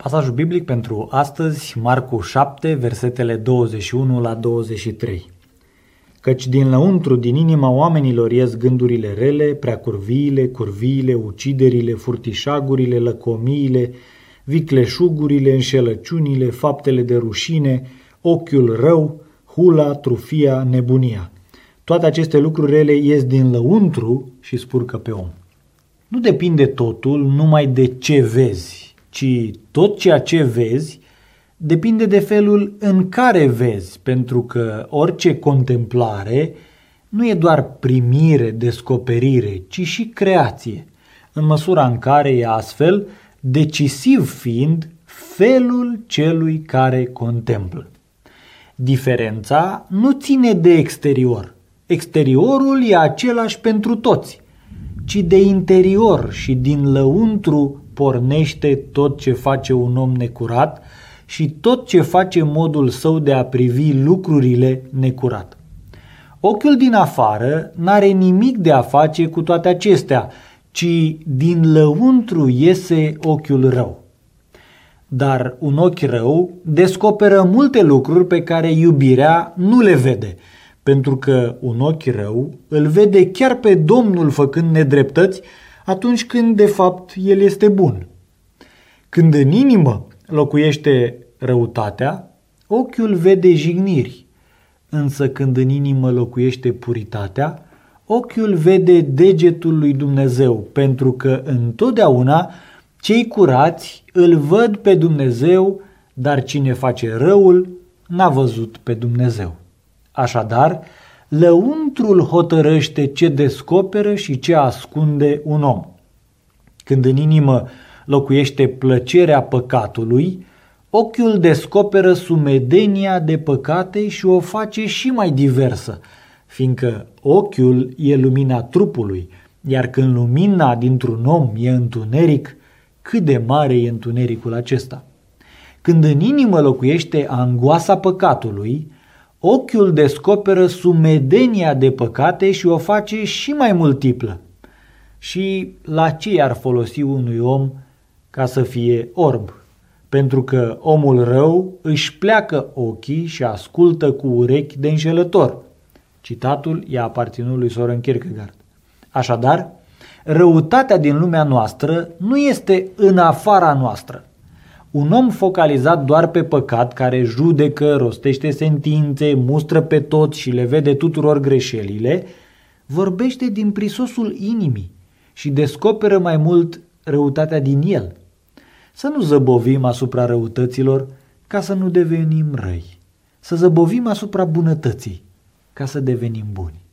Pasajul biblic pentru astăzi, Marcu 7, versetele 21 la 23. Căci din lăuntru, din inima oamenilor ies gândurile rele, curviile, uciderile, furtișagurile, lăcomiile, vicleșugurile, înșelăciunile, faptele de rușine, ochiul rău, hula, trufia, nebunia. Toate aceste lucruri rele ies din lăuntru și spurcă pe om. Nu depinde totul numai de ce vezi, ci tot ceea ce vezi depinde de felul în care vezi, pentru că orice contemplare nu e doar primire, descoperire, ci și creație, în măsura în care e astfel, decisiv fiind felul celui care contemplă. Diferența nu ține de exterior. Exteriorul e același pentru toți, ci de interior și din lăuntru pornește tot ce face un om necurat și tot ce face modul său de a privi lucrurile necurat. Ochiul din afară n-are nimic de a face cu toate acestea, ci din lăuntru iese ochiul rău. Dar un ochi rău descoperă multe lucruri pe care iubirea nu le vede, pentru că un ochi rău îl vede chiar pe Domnul făcând nedreptăți atunci când de fapt el este bun. Când în inimă locuiește răutatea, ochiul vede jigniri, însă când în inimă locuiește puritatea, ochiul vede degetul lui Dumnezeu, pentru că întotdeauna cei curați îl văd pe Dumnezeu, dar cine face răul n-a văzut pe Dumnezeu. Așadar, lăuntrul hotărăște ce descoperă și ce ascunde un om. Când în inimă locuiește plăcerea păcatului, ochiul descoperă sumedenia de păcate și o face și mai diversă, fiindcă ochiul e lumina trupului, iar când lumina dintr-un om e întuneric, cât de mare e întunericul acesta. Când în inimă locuiește angoasa păcatului, ochiul descoperă sumedenia de păcate și o face și mai multiplă. Și la ce ar folosi unui om ca să fie orb? Pentru că omul rău își pleacă ochii și ascultă cu urechi de înșelător. Citatul i-a aparținut lui Søren Kierkegaard. Așadar, răutatea din lumea noastră nu este în afara noastră. Un om focalizat doar pe păcat, care judecă, rostește sentințe, mustră pe toți și le vede tuturor greșelile, vorbește din prisosul inimii și descoperă mai mult răutatea din el. Să nu zăbovim asupra răutăților ca să nu devenim răi. Să zăbovim asupra bunătății ca să devenim buni.